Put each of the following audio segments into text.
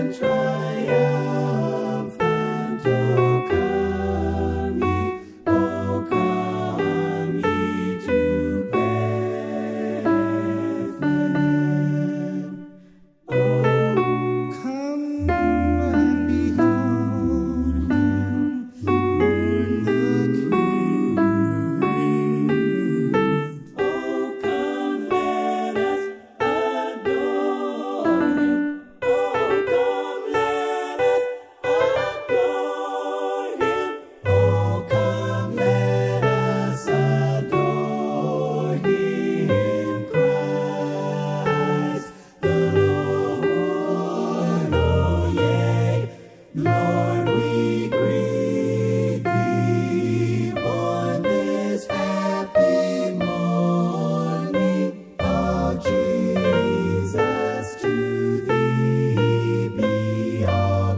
triumphant, O come ye to Bethlehem. Oh, come and behold him, born the King reigns. Oh, come let us adore him. Oh, come let us adore him. Oh, come let us adore him, Christ the Lord. Oh, yea, Lord, we greet thee on this happy morning. Oh, Jesus, to thee be all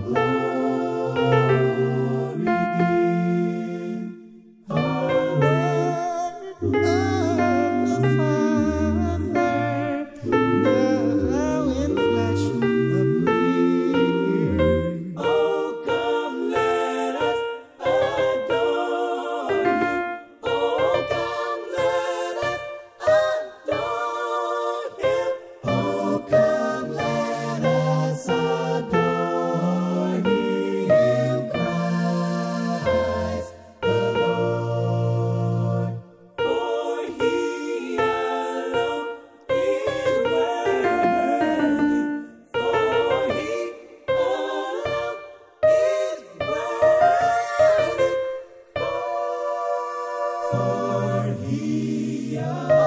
glory given. Our Lord of the Father, now in flesh appearing. Oh, come let us adore him. Oh, come let us adore him. Oh, come let us adore him, Christ the Lord. For he alone is worthy. For he alone is worthy. For he alone